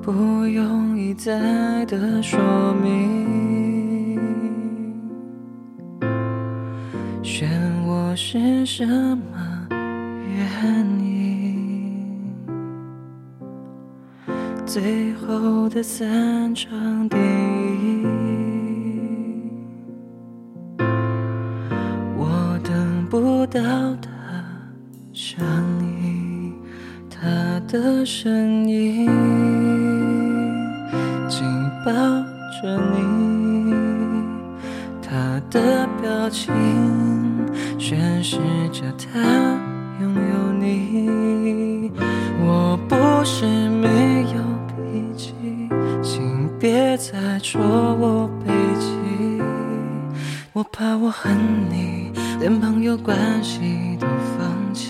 不用一再的说明，选我是什么原因？最后的3场电影，我等不到他声音，他的身影紧抱着你，他的表情宣示着他拥有你。我不是没有脾气，请别再戳我背脊，我怕我恨你，连朋友关系都放弃。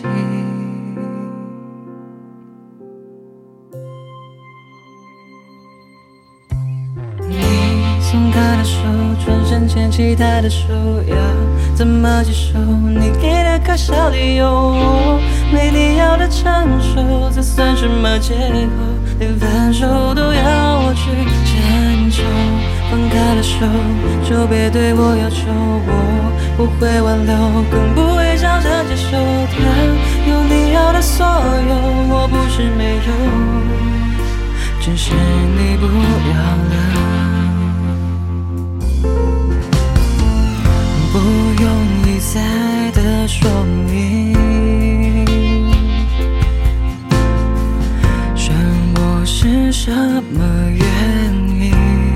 松开的手，转身牵起他的手，要怎么接受你给的可笑理由？我没必要的承受，这算什么借口？连分手都要我去牵手。放开了手，就别对我要求，我不会挽留，更不会笑着接受。他有你要的所有，我不是没有，只是你不要了。不用一再的说明，选我是什么原因？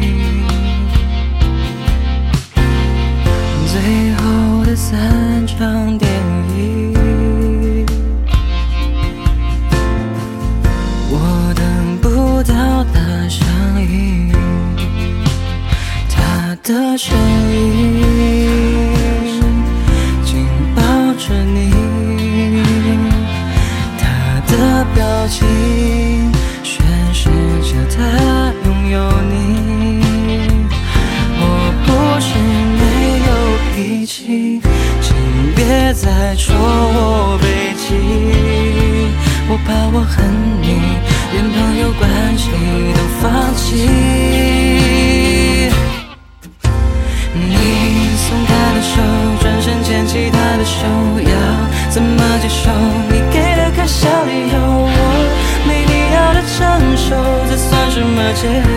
最后的3场电影，我等不到他声音，他的声音着你，他的表情宣示着他拥有你。我不是没有脾气，请别再戳我背脊，我怕我恨你，连朋友关系都放弃。你松开的手，转身牵起他的手，要怎么接受你给的可笑理由？我没必要的承受，这算什么借